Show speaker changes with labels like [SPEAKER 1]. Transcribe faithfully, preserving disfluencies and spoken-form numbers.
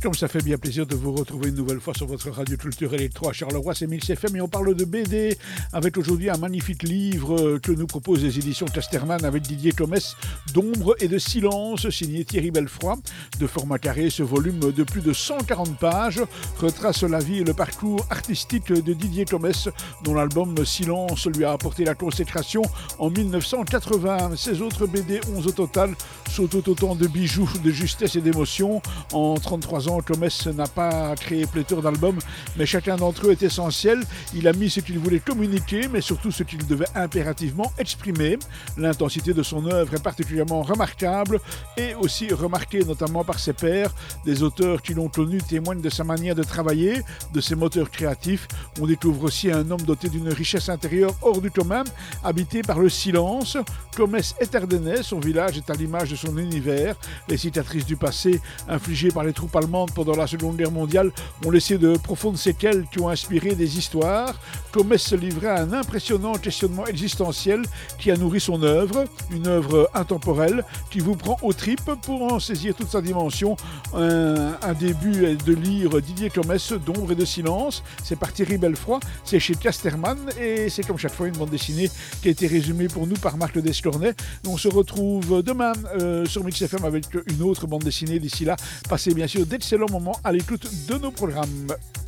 [SPEAKER 1] Comme ça fait bien plaisir de vous retrouver une nouvelle fois sur votre radio culture électro à Charleroi, c'est Mix F M et on parle de B D avec aujourd'hui un magnifique livre que nous proposent les éditions Casterman avec Didier Thomas, d'ombre et de silence, signé Thierry Belfroy. De format carré, ce volume de plus de cent quarante pages retrace la vie et le parcours artistique de Didier Thomas, dont l'album Silence lui a apporté la consécration en mille neuf cent quatre-vingts. Ses autres B D, onze au total, sont autant de bijoux, de justesse et d'émotion. En trente-trois ans, Thomas n'a pas créé pléthore d'albums, mais chacun d'entre eux est essentiel. Il a mis ce qu'il voulait communiquer, mais surtout ce qu'il devait impérativement exprimer. L'intensité de son œuvre est particulièrement remarquable et aussi remarquée notamment par ses pairs. Des auteurs qui l'ont connu témoignent de sa manière de travailler, de ses moteurs créatifs. On découvre aussi un homme doté d'une richesse intérieure hors du commun, habité par le silence. Thomas est ardennais, son village est à l'image de son univers. Les cicatrices du passé, infligées par les troupes allemandes pendant la Seconde Guerre mondiale, ont laissé de profondes séquelles qui ont inspiré des histoires. Thomas se livrait à un impressionnant questionnement existentiel qui a nourri son œuvre, une œuvre intemporelle qui vous prend aux tripes pour en saisir toute sa dimension. Un, un début est de lire Didier Thomas, d'ombre et de silence. C'est par Thierry Belfroy, c'est chez Casterman et c'est comme chaque fois une bande dessinée qui a été résumée pour nous par Marc Descornet. On se retrouve demain euh, sur Mix F M avec une autre bande dessinée. D'ici là, passez bien sûr d'excellents moments à l'écoute de nos programmes.